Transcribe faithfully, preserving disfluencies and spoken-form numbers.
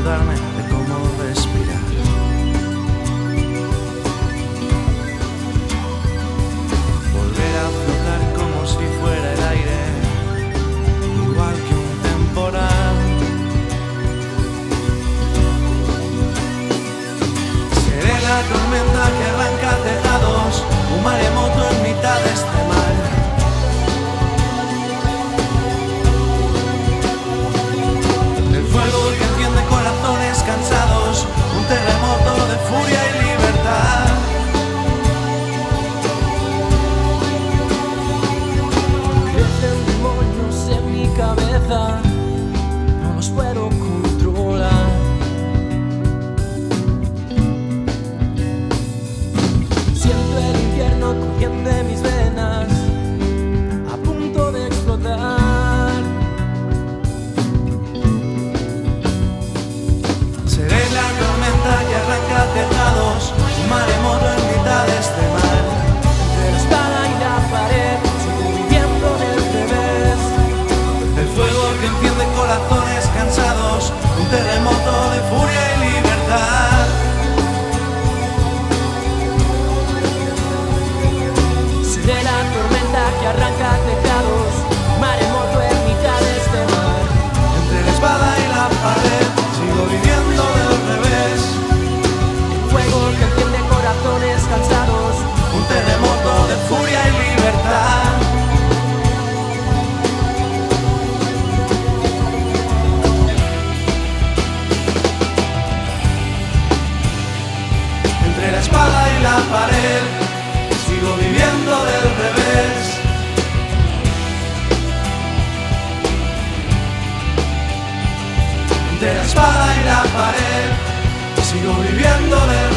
acordarme de cómo respirar. Volver a flotar como si fuera el aire, igual que un temporal. Seré la tormenta que arranca tejados, un maremoto en mitad de este mar. Fuego que enciende corazones cansados, un terremoto de furia y libertad. Crecen demonios en mi cabeza, no los puedo controlar. Siento el infierno corriendo en mis venas, a punto de explotar. La tormenta que arranca tejados, un maremoto en mitad de este mar. Entre la espada y la pared, sigo viviendo del revés. El fuego que enciende corazones cansados, un terremoto de furia y libertad. Seré la tormenta que arranca tejados, maremoto en mitad de este mar. Entre la espada y la pared, sigo viviendo del revés. El fuego que enciende corazones cansados, un terremoto de furia y libertad. Entre la espada y la pared, sigo viviendo del revés. Entre la espada y la pared, sigo viviendo del